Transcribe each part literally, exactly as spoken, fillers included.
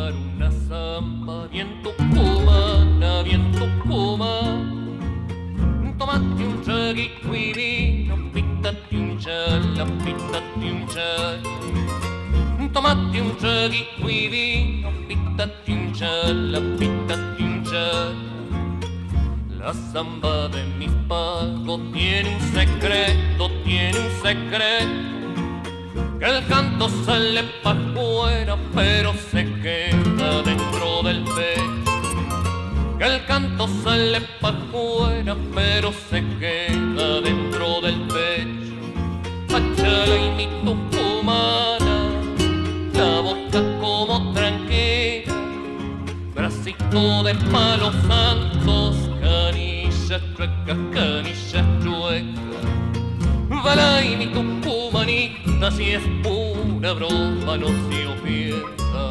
cantar una zamba bien tucumana, bien tucumana. Tomate un traguito y vino, pítate un chala, pítate un chala. Tomate un traguito y vino, pítate un chala, pítate un chala. La zamba de mis pagos tiene un secreto, tiene un secreto. Que el canto sale pa' fuera, pero se queda dentro del pecho. Que el canto sale pa' fuera, pero se queda dentro del pecho. Pachala y mi tucumana, la boca como tranquila, bracito de palos santos, canillas chuecas, canillas chuecas. Balay mi tucumanita, si es pura broma no se ofierta.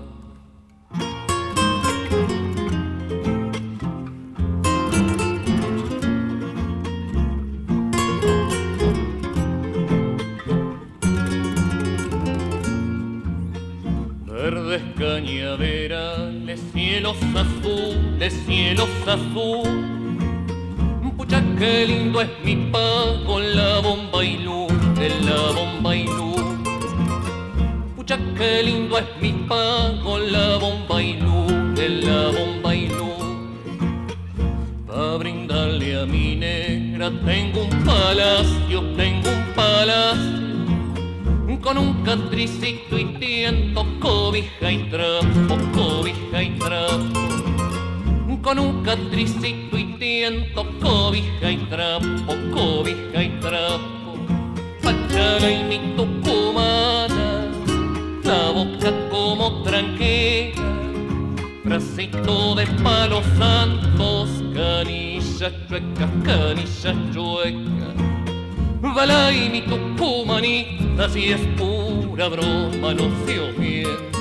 Verdes cañaverales, cielos azules, cielos azules. Pucha, qué lindo es mi pago, la bomba y luz, en la bomba y luz. Pucha, qué lindo es mi pago, la bomba y luz, en la bomba y luz. Pa' brindarle a mi negra tengo un palacio, tengo un palacio. Con un catricito y tiento, cobija y trapo, cobija y trapo. Con un catricito y tiento, cobija y trapo, cobija y trapo. Pachala y mi tucumana, la boca como tranquila, bracito de palos santos, canillas chuecas, canillas chuecas. Balay mi tucumanita, si es pura broma no se ofende.